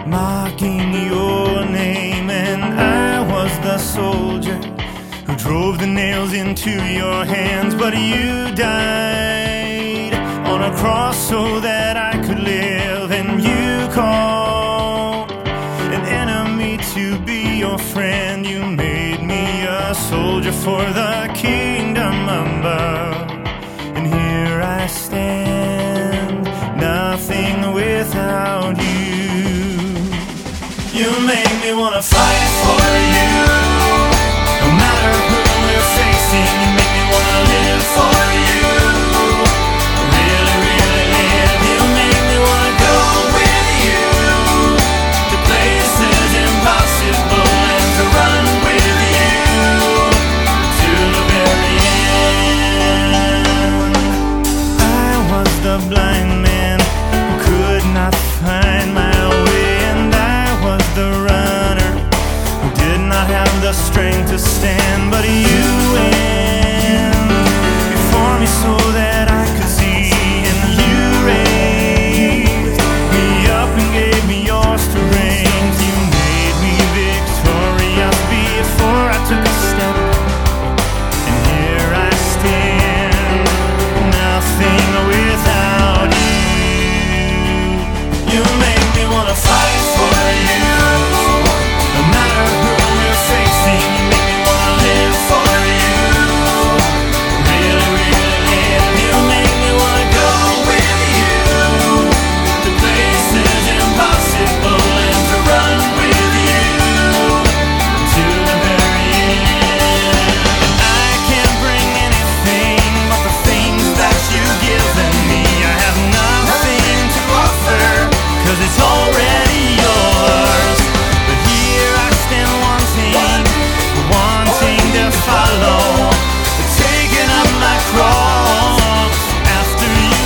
mocking your name. And I was the soldier who drove the nails into your hands. But you died on a cross so that I could live. And you called an enemy to be your friend. You made me a soldier for the kingdom above. And here I stand, nothing without you. You make me wanna fight for you. No matter who we're facing, you make me wanna live for you. Really, really live. You make me wanna go with you to places impossible, and to run with you to the very end. I was the blind man who could not find my way, and I was the runner who did not have the strength to stand. But you went before me so that I could see, and you raised me up and gave me your strength. You made me victorious before I took a step, and here I stand, nothing without you. You make me wanna fight for you. No matter who we're facing, you make me wanna live for you. Really, really live. You make me wanna go with you to places impossible, and to run with you to the very end. I can't bring anything but the things that you've given me. I have nothing to offer, 'cause it's already yours. But here I stand wanting to follow, taking up my cross after you,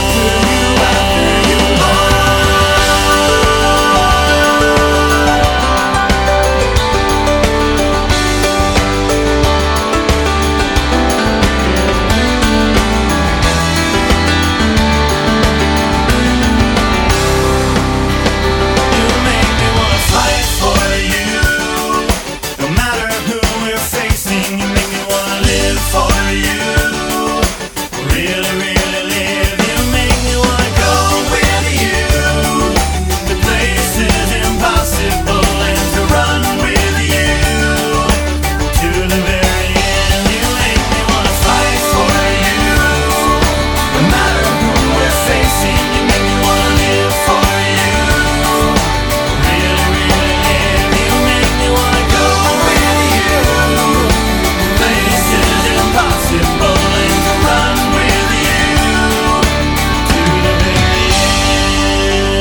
You make me wanna fight for you. No matter who we're facing, you make me wanna live for you. Really, really live. You make me wanna go with you to places impossible, and to run with you to the very end. You make me wanna fight for you. No matter who we're facing, you make me wanna live for you. Really, really live. You make me wanna go with you places impossible, and to run with you to the very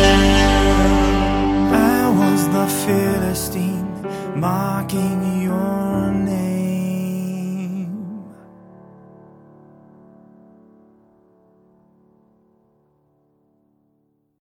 end. I was the Philistine mocking your